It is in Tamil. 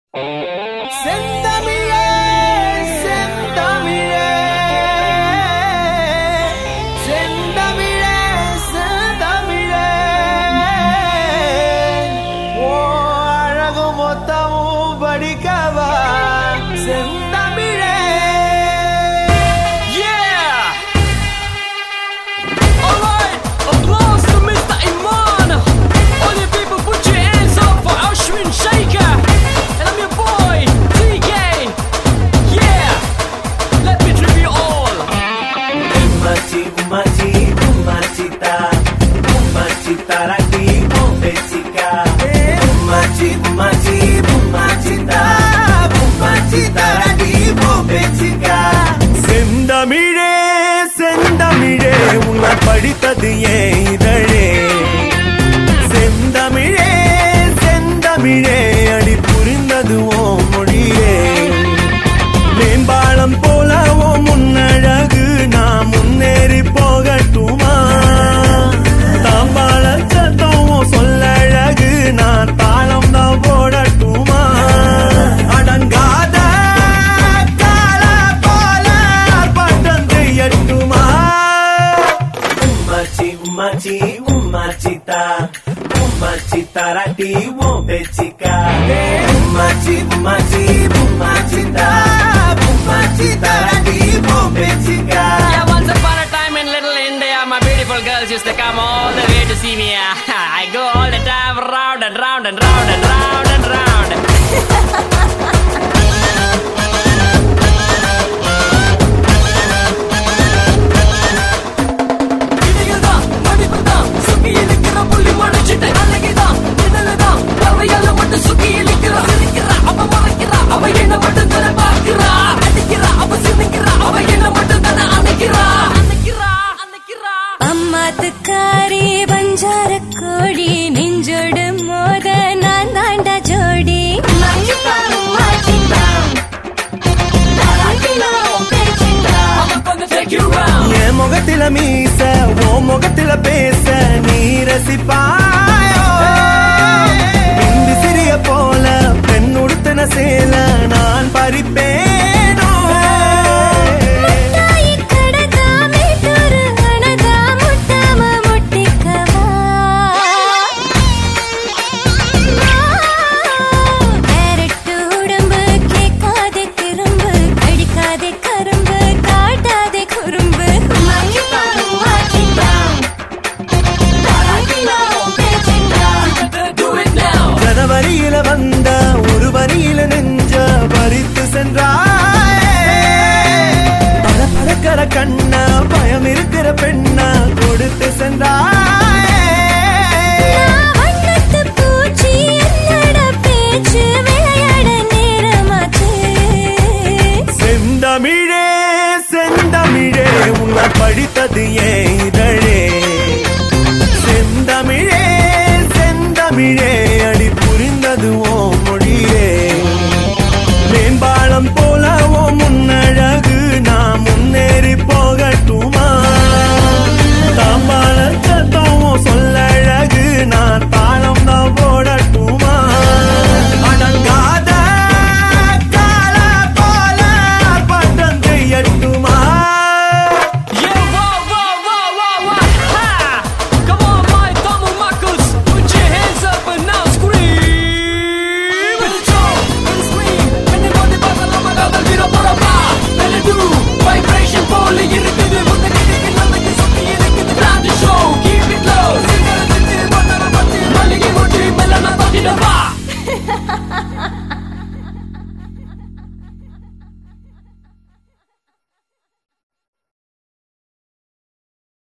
செந்தமிழே செந்தமிழே செந்தமிழே செந்தமிழே ஓ அழகு மொத்தமும் படிக்கவா செந்தமிழே. செந்தமிழே செந்தமிழே உன்னை படித்தது ஏன் இதழே. செந்தமிழே செந்தமிழே அடி புரிந்தது ஓ மொழியே. மேம்பாலம் போலவோ முன்னழகு நான் முன்னேறி போகட்டுமா. தாம்பாள சத்தம் சொல்லழகு நான் தாளம் தான் போடட்டுமா. அடங்காத கால போல பட்டம் செய்யட்டுமா. உம்மாச்சி உம்மாச்சி உம்மாச்சித்தா உம்மாச்சித்தாராட்டி ஓ பேச்சிக்கா. உம்மாச்சி உம்மாச்சி உம்மாச்சித்தா உம்மாச்சித்தாராட்டி ஓ பேச்சிக்கா. Once upon a time in little India, my beautiful girls used to come all the way to see me. I go all the time round and round and round and round and round. அம்மாத்துக்காரி பஞ்சார கோடி நெஞ்சோடு மோத நான் தாண்டா ஜோடி. என் முகத்தில மீச ஓ முகத்தில பேச நீ ரசிப்பாயோ. பிந்து சிறிய போல பெண் உடுத்தின சேல நான் பறிப்பேனோ. ஜனவரியில வந்த ஒரு வரியில நெஞ்ச பறித்து சென்றாய். பல பழக்கிற கண்ண பயம் இருக்கிற பெண்ண கொடுத்து சென்றாய். செந்தமிழே செந்தமிழே உன்னை படித்தது ஏன்